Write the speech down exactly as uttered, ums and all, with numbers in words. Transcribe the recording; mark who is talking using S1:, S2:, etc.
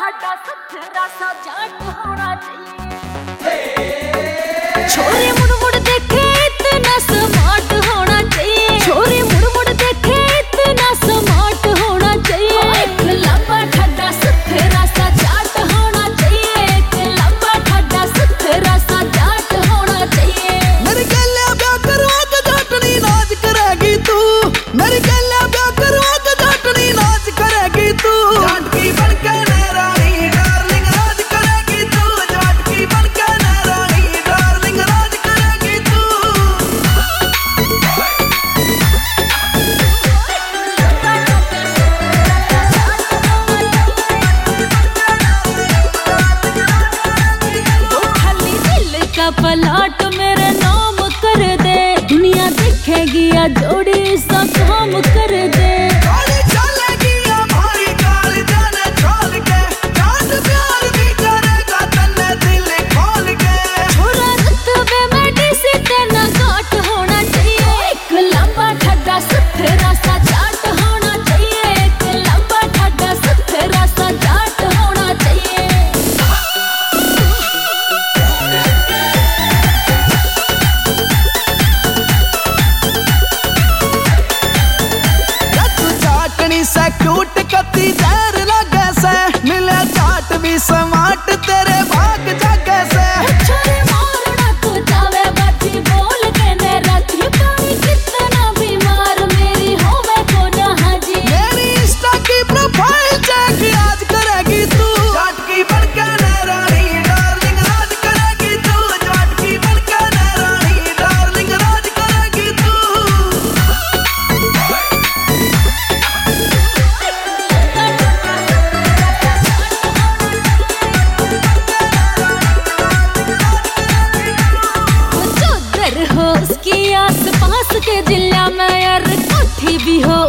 S1: ठाडा सुथरा सा जाट होना चाहिए। छोरी मुड़ मुड़ देखे इतना स्मार्ट होना चाहिए। छोरी मुड़ मुड़ देखे इतना स्मार्ट होना चाहिए। एक लंबा ठाडा सुथरा सा जाट होना चाहिए। एक लंबा ठाडा सुथरा सा जाट होना चाहिए।
S2: मेरी गलिया ब्याह करवा के जाटनी नाच करेगी तू। मेरी गलिया ब्याह करवा के जाटनी नाच करेगी तू। जाट की बनके रानी डार्लिंग राज करेगी तू। जाट की बनके रानी डार्लिंग राज करेगी तू।
S1: तो खाली दिल का पलाट मेरे नाम कर दे। दुनिया देखेगी या जोड़ी सा काम कर दे।
S2: काली चलेगी हमारी काल जाने छोड़ के। जाट प्यार भी करेगा तन्ने दिल खोल के।
S1: छोरा रुतबे में डीसी तेना घाट होना चाहिए। एक लंबा ठाडा सुथरा सा जाट होना चाहिए। एक लंबा ठाडा सुथरा सा जाट होना चाहिए।
S2: तू जाटनी से क्यूट कती जहर लगे से। मिले जाट भी समाट तेरे भाग जागे से।
S1: छोरे मारना तू जावे बाजी बोल के ने राती पानी कितना बीमार मेरी होवे को ना हाजी।
S2: मेरी इंस्टा की प्रोफाइल चेक आज करेगी तू। जाट की बनके रानी डार्लिंग राज करेगी तू। जाट की बनके रानी डार्लिंग राज करेगी तू।
S1: जो दर हो उसकी आस पास के जिला में यार कोठी भी हो